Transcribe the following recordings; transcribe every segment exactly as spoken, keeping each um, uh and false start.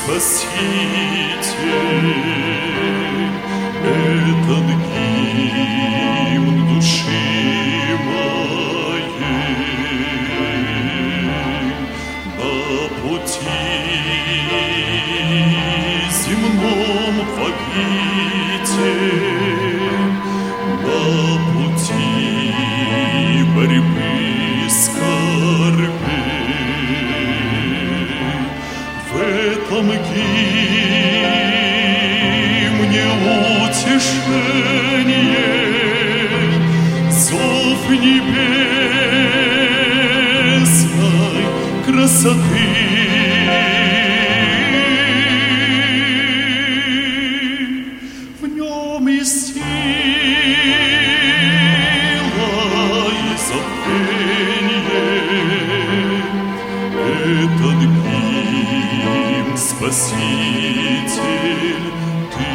Спаситель, этот гимн души моей. На пути земном погибель, на пути борьбы скорби. В этом гимне утешение, зов небесной красоты. В нем и сила, и забвение. Этот гимн Спаситель ты.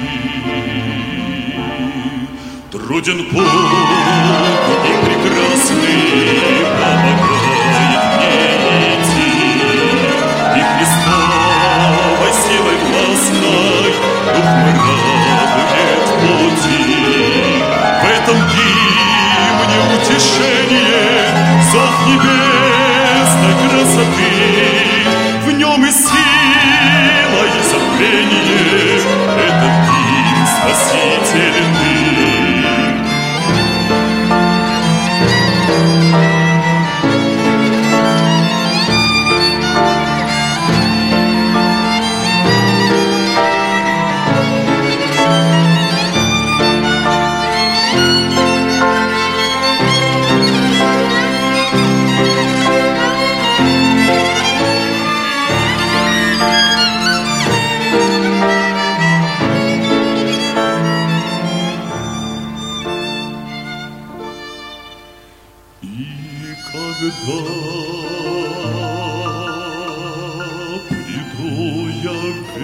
Труден путь и прекрасный, помогает мне идти, и Христовой силой властной дух мой радует пути. В этом гимне утешение, зов небесной красоты. В нем и сила, и забвение. Этот гимн Спаситель ты. Когда приду я в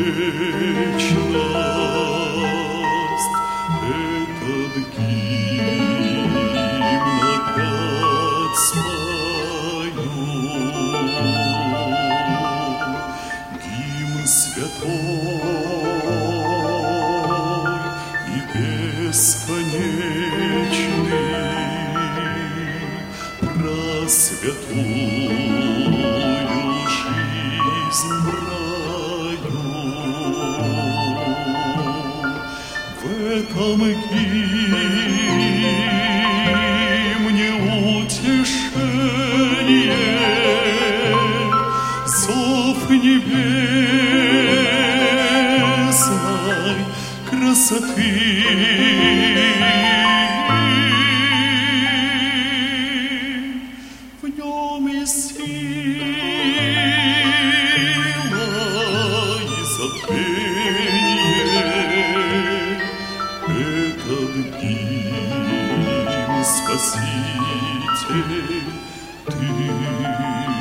вечность, этот гимн опять спою. Гимн святой и бесконечный, святую жизнь раю. В этом гимне утешение, зов небесной красоты. Этот гимн Спаситель ты.